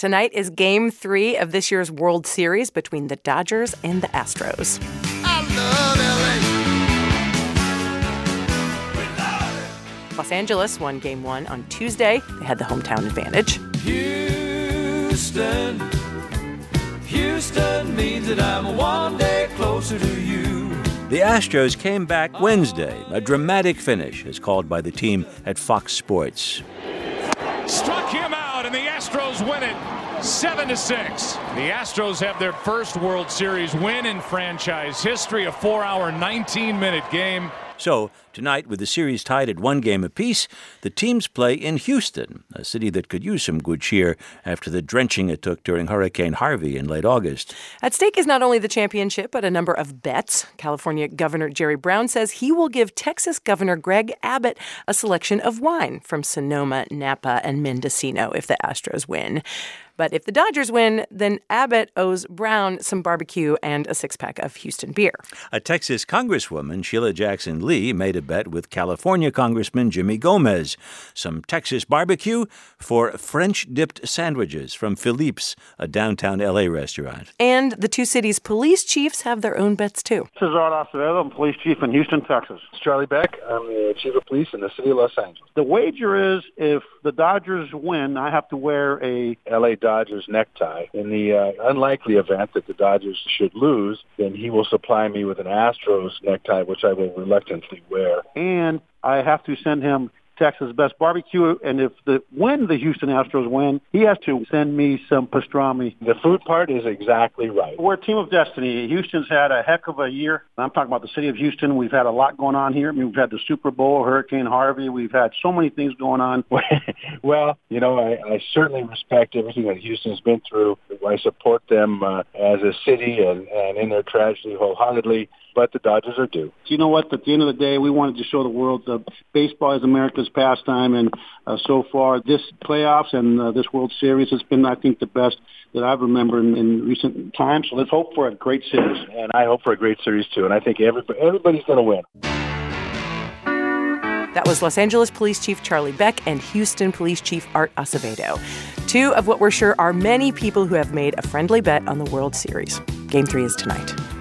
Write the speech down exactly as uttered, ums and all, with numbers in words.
Tonight is Game three of this year's World Series between the Dodgers and the Astros. I love L A. Los Angeles won Game one on Tuesday. They had the hometown advantage. Houston, Houston means that I'm one day closer to you. The Astros came back Wednesday. A dramatic finish, as called by the team at Fox Sports. Struck him out, and the Astros win it seven to six. The Astros have their first World Series win in franchise history, a four-hour, nineteen-minute game. So, tonight, with the series tied at one game apiece, the teams play in Houston, a city that could use some good cheer after the drenching it took during Hurricane Harvey in late August. At stake is not only the championship, but a number of bets. California Governor Jerry Brown says he will give Texas Governor Greg Abbott a selection of wine from Sonoma, Napa, and Mendocino if the Astros win. But if the Dodgers win, then Abbott owes Brown some barbecue and a six-pack of Houston beer. A Texas Congresswoman, Sheila Jackson Lee, made a bet with California Congressman Jimmy Gomez. Some Texas barbecue for French-dipped sandwiches from Philippe's, a downtown L A restaurant. And the two cities' police chiefs have their own bets, too. This is Art Acevedo. I'm police chief in Houston, Texas. It's Charlie Beck. I'm the chief of police in the city of Los Angeles. The wager is if the Dodgers win, I have to wear a L A Dodgers necktie. In the uh, unlikely event that the Dodgers should lose, then he will supply me with an Astros necktie, which I will reluctantly wear. And I have to send him Texas Best Barbecue, and if the when the Houston Astros win, he has to send me some pastrami. The food part is exactly right. We're a team of destiny. Houston's had a heck of a year. I'm talking about the city of Houston. We've had a lot going on here. I mean, we've had the Super Bowl, Hurricane Harvey. We've had so many things going on. Well, you know, I, I certainly respect everything that Houston's been through. I support them uh, as a city and, and in their tragedy wholeheartedly. But the Dodgers are due. You know what? At the end of the day, we wanted to show the world that baseball is America's pastime, and uh, so far, this playoffs and uh, this World Series has been, I think, the best that I've remembered in, in recent times. So let's hope for a great series. And I hope for a great series, too. And I think everybody, everybody's going to win. That was Los Angeles Police Chief Charlie Beck and Houston Police Chief Art Acevedo. Two of what we're sure are many people who have made a friendly bet on the World Series. Game three is tonight.